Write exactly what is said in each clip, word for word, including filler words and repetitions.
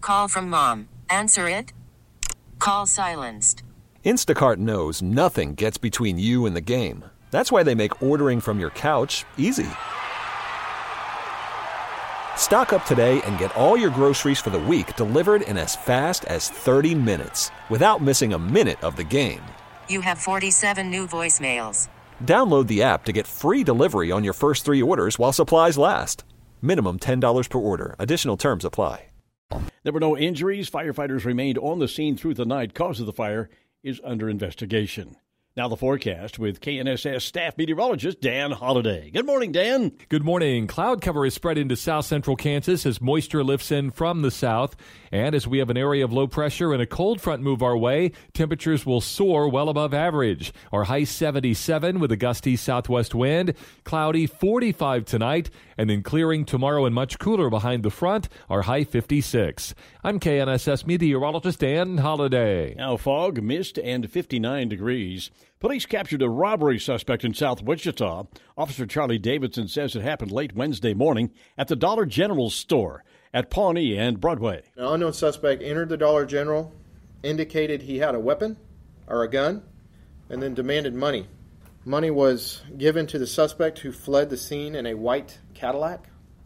Call from mom. Answer it. Call silenced. Instacart knows nothing gets between you and the game. That's why they make ordering from your couch easy. Stock up today and get all your groceries for the week delivered in as fast as thirty minutes without missing a minute of the game. You have forty-seven new voicemails. Download the app to get free delivery on your first three orders while supplies last. Minimum ten dollars per order. Additional terms apply. There were no injuries. Firefighters remained on the scene through the night. Cause of the fire is under investigation. Now the forecast with K N S S staff meteorologist Dan Holliday. Good morning, Dan. Good morning. Cloud cover is spread into south central Kansas as moisture lifts in from the south. And as we have an area of low pressure and a cold front move our way, temperatures will soar well above average. Our high seventy-seven with a gusty southwest wind. Cloudy forty-five tonight, and then clearing tomorrow and much cooler behind the front. Our high fifty-six. I'm K N S S meteorologist Dan Holliday. Now fog, mist, and fifty-nine degrees. Police captured a robbery suspect in South Wichita. Officer Charlie Davidson says it happened late Wednesday morning at the Dollar General store at Pawnee and Broadway. An unknown suspect entered the Dollar General, indicated he had a weapon or a gun, and then demanded money. Money was given to the suspect, who fled the scene in a white Cadillac.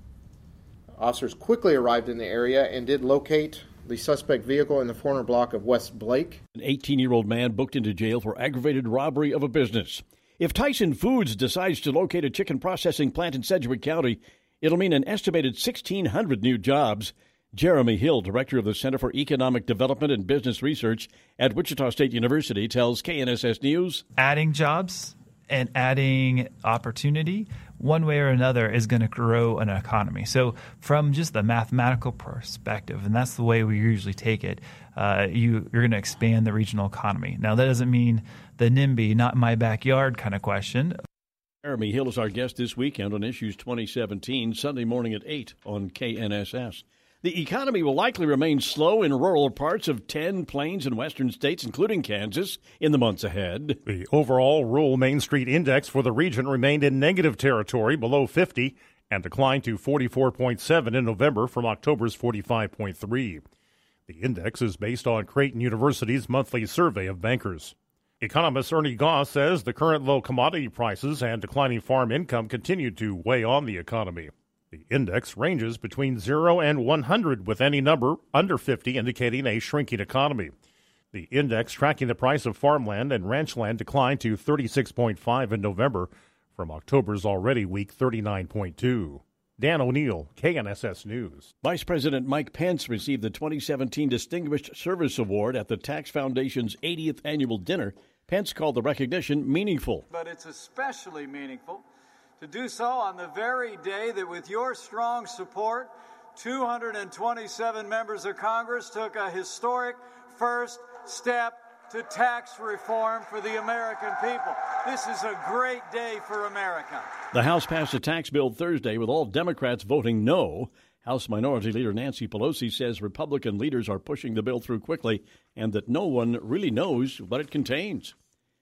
Officers quickly arrived in the area and did locate the suspect vehicle in the corner block of West Blake. An eighteen-year-old man booked into jail for aggravated robbery of a business. If Tyson Foods decides to locate a chicken processing plant in Sedgwick County, it'll mean an estimated sixteen hundred new jobs. Jeremy Hill, director of the Center for Economic Development and Business Research at Wichita State University, tells K N S S News. Adding jobs and adding opportunity, one way or another, is going to grow an economy. So from just the mathematical perspective, and that's the way we usually take it, uh, you, you're going to expand the regional economy. Now, that doesn't mean the NIMBY, not in my backyard kind of question. Jeremy Hill is our guest this weekend on Issues twenty seventeen, Sunday morning at eight on K N S S. The economy will likely remain slow in rural parts of ten plains and western states, including Kansas, in the months ahead. The overall rural Main Street Index for the region remained in negative territory below fifty and declined to forty-four point seven in November from October's forty-five point three. The index is based on Creighton University's monthly survey of bankers. Economist Ernie Goss says the current low commodity prices and declining farm income continue to weigh on the economy. The index ranges between zero and one hundred, with any number under fifty indicating a shrinking economy. The index tracking the price of farmland and ranchland declined to thirty-six point five in November from October's already weak thirty-nine point two. Dan O'Neill, K N S S News. Vice President Mike Pence received the twenty seventeen Distinguished Service Award at the Tax Foundation's eightieth annual dinner. Pence called the recognition meaningful. But it's especially meaningful to do so on the very day that, with your strong support, two hundred twenty-seven members of Congress took a historic first step to tax reform for the American people. This is a great day for America. The House passed a tax bill Thursday with all Democrats voting no. House Minority Leader Nancy Pelosi says Republican leaders are pushing the bill through quickly and that no one really knows what it contains.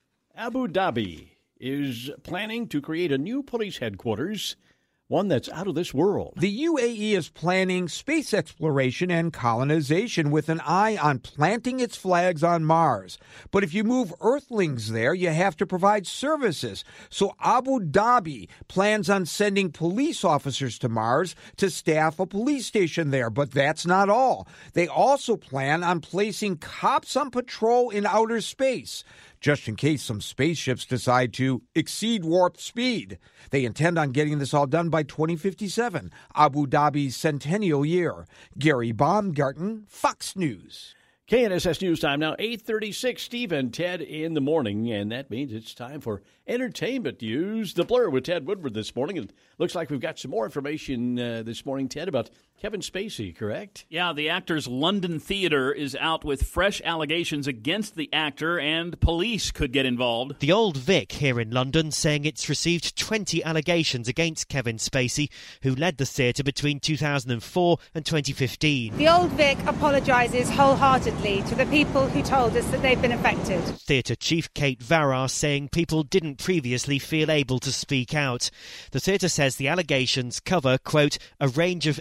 Abu Dhabi is planning to create a new police headquarters, one that's out of this world. The U A E is planning space exploration and colonization with an eye on planting its flags on Mars. But if you move Earthlings there, you have to provide services. So Abu Dhabi plans on sending police officers to Mars to staff a police station there. But that's not all. They also plan on placing cops on patrol in outer space, just in case some spaceships decide to exceed warp speed. They intend on getting this all done by twenty fifty-seven, Abu Dhabi's centennial year. Gary Baumgarten, Fox News. K N S S News Time now, eight thirty-six. Steve and Ted in the morning, and that means it's time for entertainment news. The Blur with Ted Woodward this morning. It looks like we've got some more information uh, this morning, Ted, about Kevin Spacey, correct? Yeah, the actor's London theater is out with fresh allegations against the actor, and police could get involved. The Old Vic here in London saying it's received twenty allegations against Kevin Spacey, who led the theatre between two thousand four and twenty fifteen. The Old Vic apologises wholeheartedly to the people who told us that they've been affected. Theatre chief Kate Varar saying people didn't previously feel able to speak out. The theatre says the allegations cover, quote, a range of inappropriate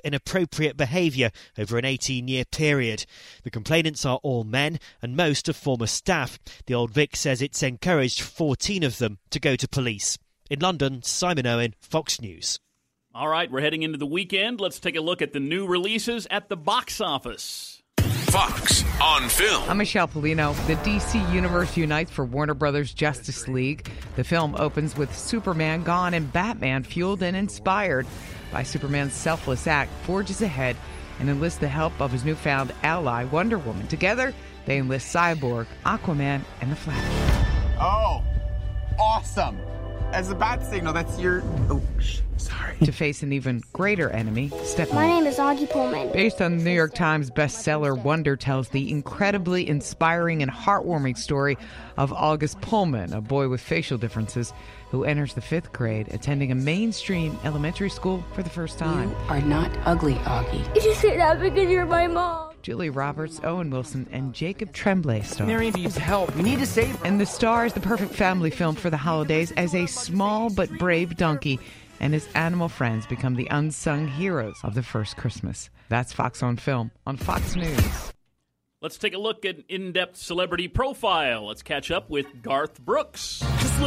inappropriate behaviour over an eighteen-year period. The complainants are all men, and most are former staff. The Old Vic says it's encouraged fourteen of them to go to police. In London, Simon Owen, Fox News. All right, we're heading into the weekend. Let's take a look at the new releases at the box office. Fox on Film. I'm Michelle Polino. The D C Universe unites for Warner Brothers' Justice League. The film opens with Superman gone and Batman, fueled and inspired by Superman's selfless act, forges ahead and enlists the help of his newfound ally, Wonder Woman. Together, they enlist Cyborg, Aquaman, and the Flash. Oh, awesome. As a bat signal, that's your... Oh, shh, sorry. To face an even greater enemy, Steppenwolf. My name is Augie Pullman. Based on the New York Times bestseller, Wonder tells the incredibly inspiring and heartwarming story of August Pullman, a boy with facial differences who enters the fifth grade, attending a mainstream elementary school for the first time. You are not ugly, Augie. You just say that because you're my mom. Julia Roberts, Owen Wilson, and Jacob Tremblay star. Mary needs help. We need to save her. And the star is the perfect family film for the holidays as a small but brave donkey and his animal friends become the unsung heroes of the first Christmas. That's Fox on Film on Fox News. Let's take a look at in-depth celebrity profile. Let's catch up with Garth Brooks.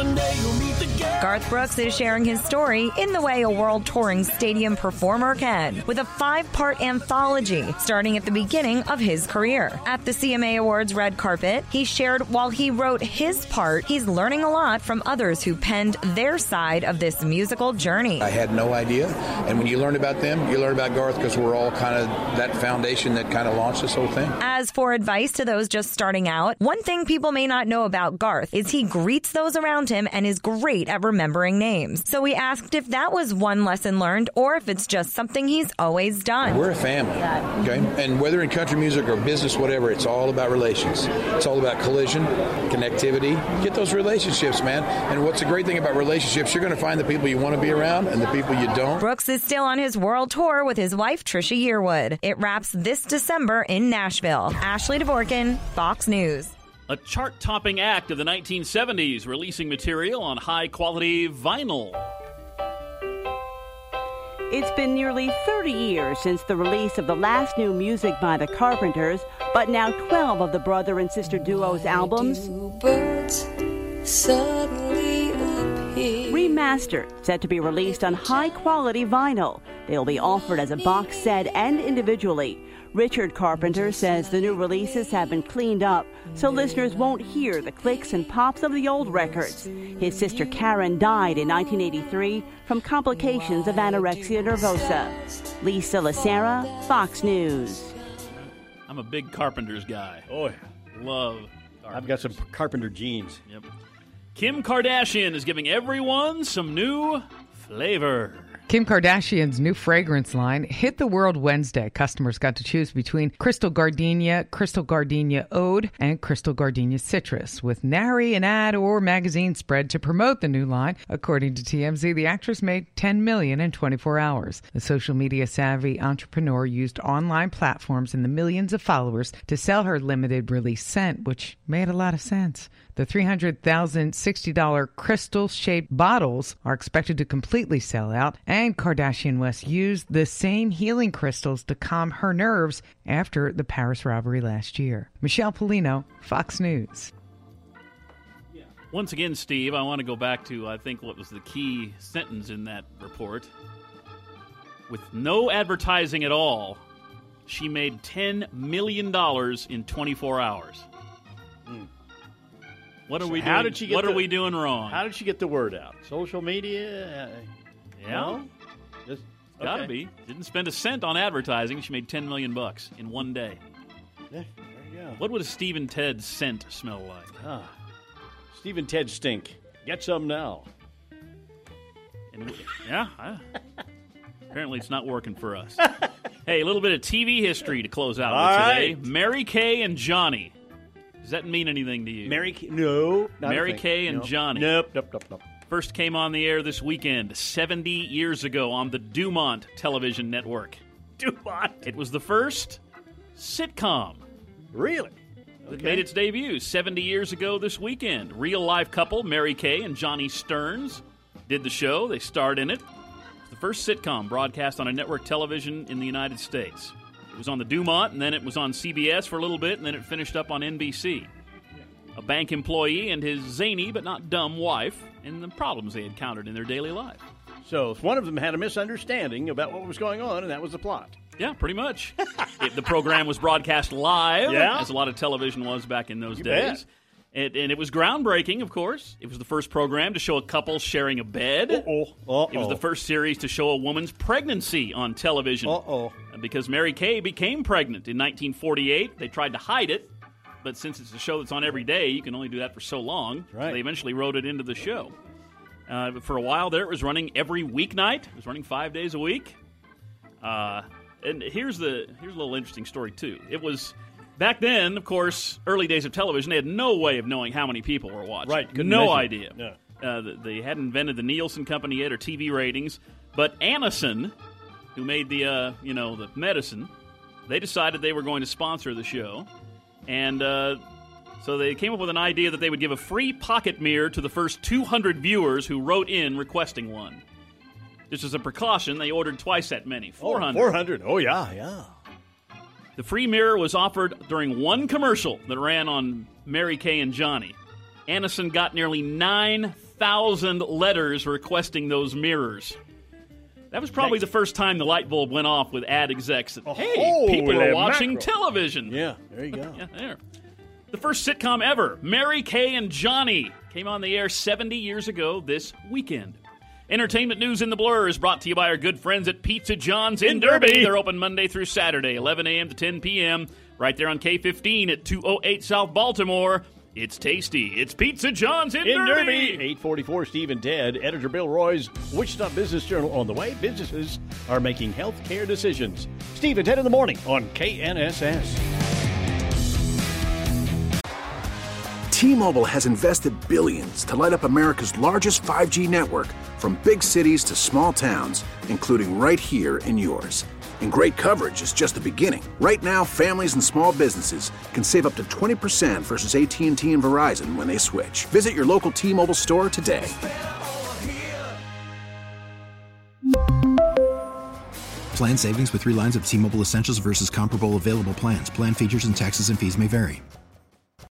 Garth Brooks is sharing his story in the way a world-touring stadium performer can, with a five-part anthology starting at the beginning of his career. At the C M A Awards red carpet, he shared while he wrote his part, he's learning a lot from others who penned their side of this musical journey. I had no idea, and when you learn about them, you learn about Garth because we're all kind of that foundation that kind of launched this whole thing. As for advice to those just starting out, one thing people may not know about Garth is he greets those around him and is great at remembering names. So we asked if that was one lesson learned or if it's just something he's always done. We're a family, okay? And whether in country music or business, whatever, it's all about relations. It's all about collision, connectivity. Get those relationships, man. And what's the great thing about relationships, you're going to find the people you want to be around and the people you don't. Brooks is still on his world tour with his wife, Trisha Yearwood. It wraps this December in Nashville. Ashley Dvorkin, Fox News. A chart-topping act of the nineteen seventies, releasing material on high-quality vinyl. It's been nearly thirty years since the release of the last new music by the Carpenters, but now twelve of the brother and sister duo's albums suddenly appear. Remastered, set to be released on high-quality vinyl. They'll be offered as a box set and individually. Richard Carpenter says the new releases have been cleaned up so listeners won't hear the clicks and pops of the old records. His sister Karen died in nineteen eighty-three from complications of anorexia nervosa. Lisa Lacera, Fox News. I'm a big Carpenters guy. Oh, yeah. Love Carpenters. I've got some Carpenter jeans. Yep. Kim Kardashian is giving everyone some new flavor. Kim Kardashian's new fragrance line hit the world Wednesday. Customers got to choose between Crystal Gardenia, Crystal Gardenia Ode, and Crystal Gardenia Citrus, with nary an ad or magazine spread to promote the new line. According to T M Z, the actress made ten million dollars in twenty-four hours. The social media savvy entrepreneur used online platforms and the millions of followers to sell her limited release scent, which made a lot of sense. The three hundred thousand sixty dollars crystal-shaped bottles are expected to completely sell out, and Kardashian West used the same healing crystals to calm her nerves after the Paris robbery last year. Michelle Polino, Fox News. Once again, Steve, I want to go back to, I think, what was the key sentence in that report. With no advertising at all, she made ten million dollars in twenty-four hours. Mm. What are we doing? How did she get what the, are we doing wrong? How did she get the word out? Social media? Uh, yeah. No? Just, okay. Gotta be. Didn't spend a cent on advertising. She made ten million bucks in one day. Yeah, there you go. What would a Steve and Ted scent smell like? Ah, Steve and Ted stink. Get some now. And we, yeah. I, apparently it's not working for us. Hey, a little bit of T V history to close out All with right. today. Mary Kay and Johnny. Does that mean anything to you? Mary Kay? No. Not Mary Kay and nope. Johnny. Nope, nope, nope, nope. First came on the air this weekend, seventy years ago on the Dumont television network. Dumont? It was the first sitcom. Really? It Okay. made its debut seventy years ago this weekend. Real-life couple, Mary Kay and Johnny Stearns, did the show. They starred in it. the first sitcom broadcast on a network television in the United States. It was on the Dumont, and then it was on C B S for a little bit, and then it finished up on N B C. A bank employee and his zany but not dumb wife, and the problems they encountered in their daily life. So one of them had a misunderstanding about what was going on, and that was the plot. Yeah, pretty much. It, the program was broadcast live, yeah. as a lot of television was back in those You days. It, and it was groundbreaking, of course. It was the first program to show a couple sharing a bed. Uh-oh. Uh-oh. It was the first series to show a woman's pregnancy on television. Uh-oh. Because Mary Kay became pregnant in nineteen forty-eight. They tried to hide it, but since it's a show that's on every day, you can only do that for so long. Right. So they eventually wrote it into the show. Uh, but for a while there, it was running every weeknight. It was running five days a week. Uh, and here's the here's a little interesting story, too. It was... Back then, of course, early days of television, they had no way of knowing how many people were watching. Right, couldn't no measure. idea. Yeah. Uh, they hadn't invented the Nielsen Company yet or T V ratings. But Anacin, who made the uh, you know the medicine, they decided they were going to sponsor the show, and uh, so they came up with an idea that they would give a free pocket mirror to the first two hundred viewers who wrote in requesting one. Just as a precaution, they ordered twice that many, four hundred. Oh, four hundred. Oh yeah, yeah. The free mirror was offered during one commercial that ran on Mary Kay and Johnny. Anacin got nearly nine thousand letters requesting those mirrors. That was probably the first time the light bulb went off with ad execs that, hey, people are watching mackerel. television. Yeah, there you go. Yeah, there. The first sitcom ever, Mary Kay and Johnny, came on the air seventy years ago this weekend. Entertainment news in the blur is brought to you by our good friends at Pizza John's in, In Derby. Derby. They're open Monday through Saturday, eleven a.m. to ten p.m., right there on K fifteen at two oh eight South Baltimore. It's tasty. It's Pizza John's in, In Derby. Derby, eight forty-four, Steve and Ted. Editor Bill Roy's Wichita Business Journal on the way businesses are making healthcare decisions. Steve and Ted in the morning on K N S S. T-Mobile has invested billions to light up America's largest five G network, from big cities to small towns, including right here in yours. And great coverage is just the beginning. Right now, families and small businesses can save up to twenty percent versus A T and T and Verizon when they switch. Visit your local T-Mobile store today. Plan savings with three lines of T-Mobile Essentials versus comparable available plans. Plan features and taxes and fees may vary.